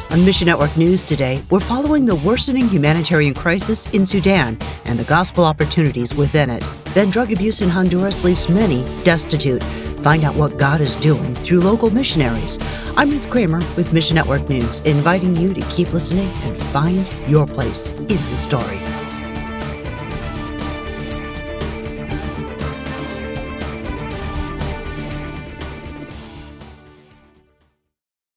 On Mission Network News today, we're following the worsening humanitarian crisis in Sudan and the gospel opportunities within it. Then drug abuse in Honduras leaves many destitute. Find out what God is doing through local missionaries. I'm Ruth Kramer with Mission Network News, inviting you to keep listening and find your place in the story.